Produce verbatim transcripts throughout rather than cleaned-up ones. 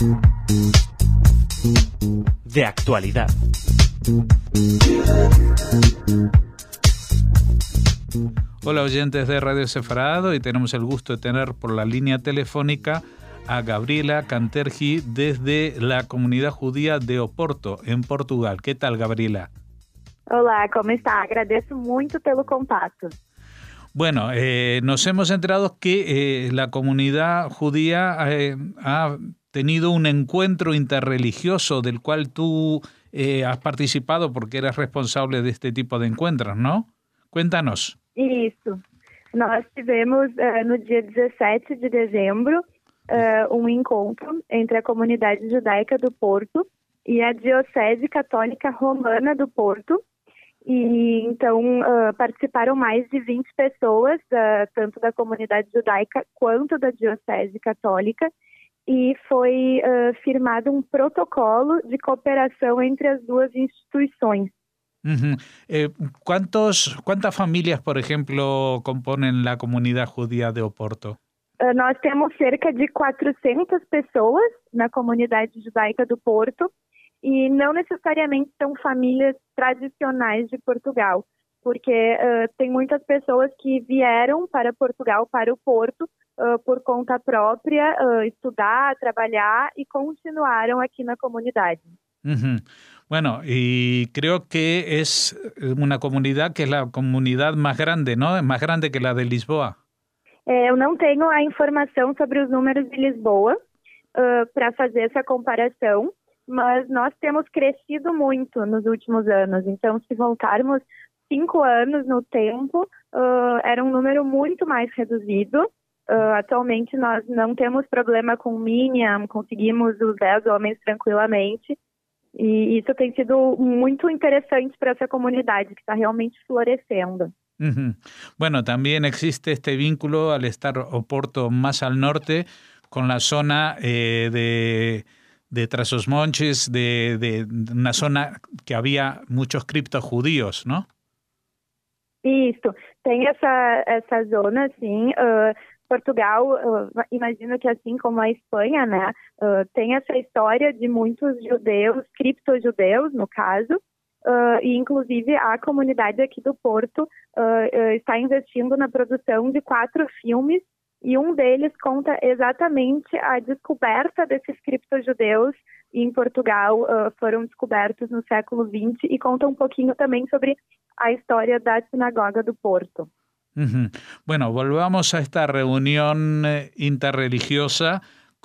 De actualidad. Hola oyentes de Radio Sefarado, y tenemos el gusto de tener por la línea telefónica a Gabriela Cantergi desde la comunidad judía de Oporto, en Portugal. ¿Qué tal, Gabriela? Olá, como está? Agradeço muito pelo contato. Bueno, eh, nos hemos enterado que eh, la comunidad judía eh, ha tenido un encuentro interreligioso del cual tú eh, has participado porque eres responsable de este tipo de encuentros, ¿no? Cuéntanos. Isso. Nós tivemos uh, no dia dezessete de dezembro uh, um encontro entre a comunidade judaica do Porto e a Diocese Católica Romana do Porto. E então uh, participaram mais de vinte pessoas, uh, tanto da comunidade judaica quanto da Diocese Católica, e foi uh, firmado um protocolo de cooperação entre as duas instituições. Uh-huh. Eh, ¿cuántos, ¿Cuántas familias, por ejemplo, componen la comunidad judía de Oporto? Uh, nós temos cerca de quatrocentas pessoas na comunidade judaica do Porto, e não necessariamente são famílias tradicionais de Portugal, porque uh, tem muitas pessoas que vieram para Portugal, para o Porto, uh, por conta própria, uh, estudar, trabalhar e continuaram aqui na comunidade. Uh-huh. Bueno, y creo que es una comunidad que es la comunidad más grande, ¿no? Es más grande que la de Lisboa. É, eu não tenho a informação sobre os números de Lisboa uh, para fazer essa comparação, mas nós temos crescido muito nos últimos anos. Então, se voltarmos cinco anos no tempo, uh, era um número muito mais reduzido. Uh, atualmente, nós não temos problema com Minyan, conseguimos os dez homens tranquilamente. E isso tem sido muito interessante para essa comunidade, que está realmente florescendo. Uh-huh. Bueno, también existe este vínculo al estar Oporto más al norte con la zona eh, de... de Trás-os-Montes, de, de una zona que había muchos criptos judíos, ¿no? Isso, tem essa, essa zona, sim. Uh, Portugal, uh, imagino que assim como a Espanha, né, uh, tem essa história de muitos judeus, criptojudeus, no caso, uh, e inclusive a comunidade aqui do Porto uh, uh, está investindo na produção de quatro filmes, e um deles conta exatamente a descoberta desses criptojudeus em Portugal, uh, foram descobertos no século vinte, e conta um pouquinho também sobre a história da Sinagoga do Porto. Uh-huh. Bueno, volvamos a esta reunión interreligiosa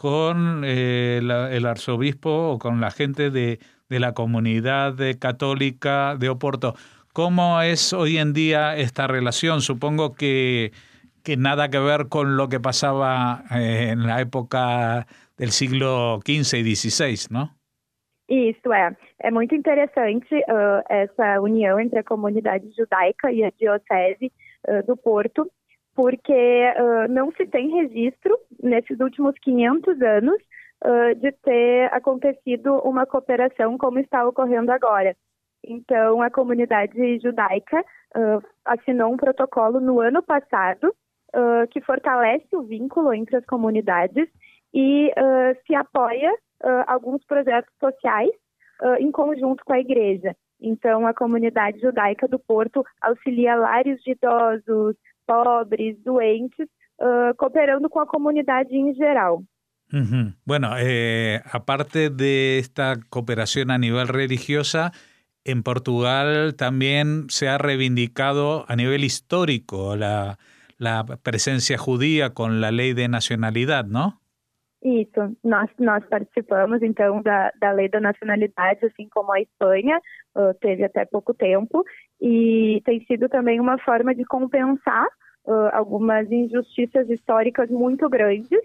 con eh, la, el arzobispo o con la gente de, de la comunidad católica de Oporto. ¿Cómo es hoy en día esta relación? Supongo que que nada que ver con lo que pasaba eh, en la época del siglo quince y dieciséis, ¿no? Isso, é. É muito interessante uh, essa união entre a comunidade judaica e a diocese uh, do Porto, porque uh, não se tem registro, nesses últimos quinhentos anos, uh, de ter acontecido uma cooperação como está ocorrendo agora. Então, a comunidade judaica uh, assinou um protocolo no ano passado, Uh, que fortalece o vínculo entre as comunidades e uh, se apoia uh, alguns projetos sociais uh, em conjunto com a igreja. Então, a comunidade judaica do Porto auxilia lares de idosos, pobres, doentes, uh, cooperando com a comunidade em geral. Uh-huh. Bueno, eh, aparte de esta cooperación a nivel religiosa, en Portugal también se ha reivindicado a nivel histórico la la presencia judía con la ley de nacionalidad, ¿no? Isso, nós, nós participamos então da, da lei da nacionalidade, assim como a Espanha, uh, teve até pouco tempo, e tem sido também uma forma de compensar uh, algumas injustiças históricas muito grandes,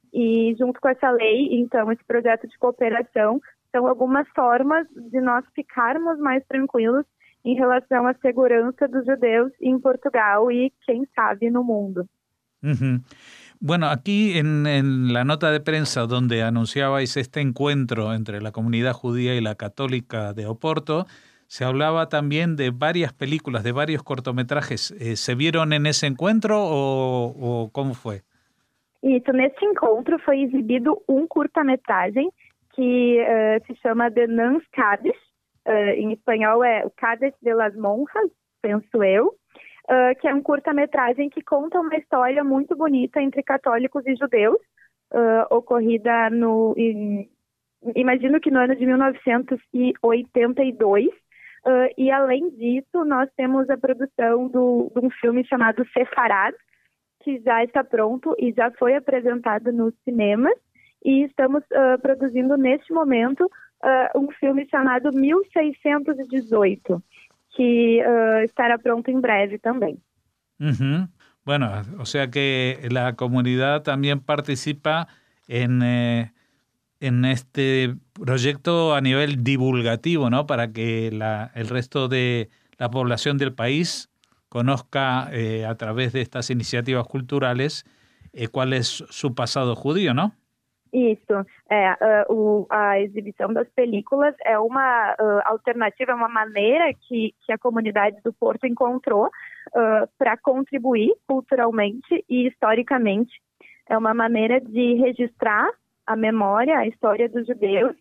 e junto com essa lei, então, esse projeto de cooperação, são algumas formas de nós ficarmos mais tranquilos em relação à segurança dos judeus en Portugal y, quién sabe, no mundo. Uh-huh. Bueno, aquí en, en la nota de prensa donde anunciabais este encuentro entre la comunidad judía y la católica de Oporto, se hablaba también de varias películas, de varios cortometrajes. Eh, ¿Se vieron en ese encuentro o, o cómo fue? Isso, nesse encontro foi exibido um curta-metragem que uh, se chama The Nuns Cádiz, uh, em espanhol é o Cádiz de las Monjas, penso eu, uh, que é um curta-metragem que conta uma história muito bonita entre católicos e judeus, uh, ocorrida no, em, imagino que no ano de mil novecentos e oitenta e dois, uh, e além disso nós temos a produção do, de um filme chamado Sefarad, que já está pronto e já foi apresentado nos cinemas, e estamos uh, produzindo neste momento uh, um filme chamado mil seiscentos e dezoito, que uh, estará pronto en breve también. Uh-huh. Bueno, o sea que la comunidad también participa en, eh, en este proyecto a nivel divulgativo, ¿no? Para que la, el resto de la población del país conozca eh, a través de estas iniciativas culturales eh, cuál es su pasado judío, ¿no? Isso, é, uh, o, a exibição das películas é uma uh, alternativa, uma maneira que, que a comunidade do Porto encontrou uh, para contribuir culturalmente e historicamente. É uma maneira de registrar a memória, a história dos judeus,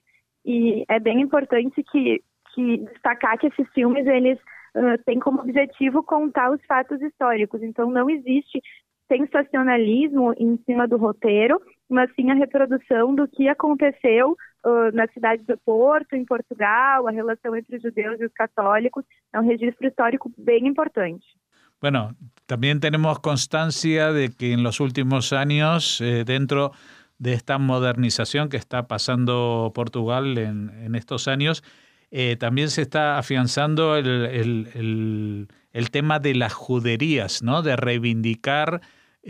e é bem importante que, que destacar que esses filmes eles uh, têm como objetivo contar os fatos históricos, então não existe sensacionalismo em cima do roteiro, mas sim a reprodução do que aconteceu uh, na cidade do Porto, em Portugal, a relação entre os judeus e os católicos. É um registro histórico bem importante. Bueno, también tenemos constancia de que en los últimos años, eh, dentro de esta modernización que está pasando Portugal en, en estos años, eh, también se está afianzando el, el, el, el tema de las juderías, ¿no? De reivindicar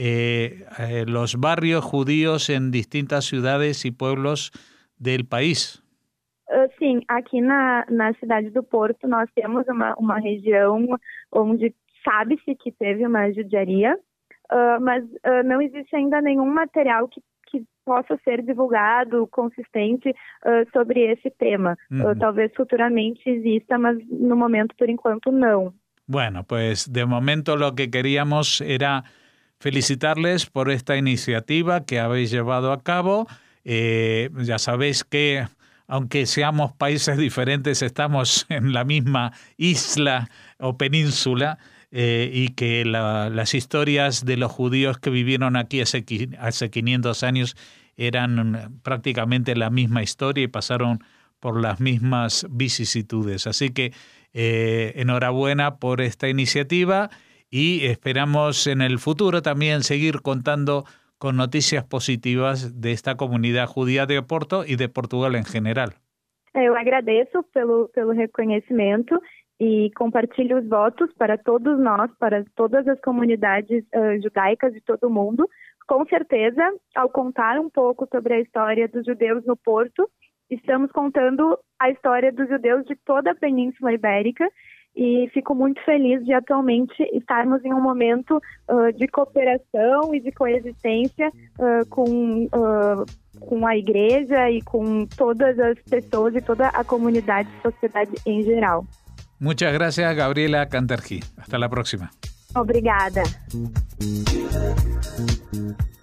Eh, eh, los barrios judíos en distintas ciudades y pueblos del país. Uh, sim, aqui na, na cidade do Porto nós temos uma, uma região onde sabe-se que teve uma judiaria, uh, mas uh, não existe ainda nenhum material que, que possa ser divulgado, consistente uh, sobre esse tema. Uhum. Uh, talvez futuramente exista, mas no momento, por enquanto, não. Bueno, pues de momento lo que queríamos era felicitarles por esta iniciativa que habéis llevado a cabo. Eh, ya sabéis que, aunque seamos países diferentes, estamos en la misma isla o península eh, y que la, las historias de los judíos que vivieron aquí hace, hace quinientos años eran prácticamente la misma historia y pasaron por las mismas vicisitudes. Así que eh, enhorabuena por esta iniciativa. Y esperamos en el futuro también seguir contando con noticias positivas de esta comunidad judía de Oporto e de Portugal em geral. Eu agradeço pelo, pelo reconhecimento e compartilho os votos para todos nós, para todas as comunidades uh, judaicas de todo o mundo. Com certeza, ao contar um pouco sobre a história dos judeus no Porto, estamos contando a história dos judeus de toda a Península Ibérica. E fico muito feliz de atualmente estarmos em um momento uh, de cooperação e de coexistência uh, com, uh, com a igreja e com todas as pessoas e toda a comunidade e sociedade em geral. Muchas gracias, Gabriela Cantergí. Hasta la próxima. Obrigada.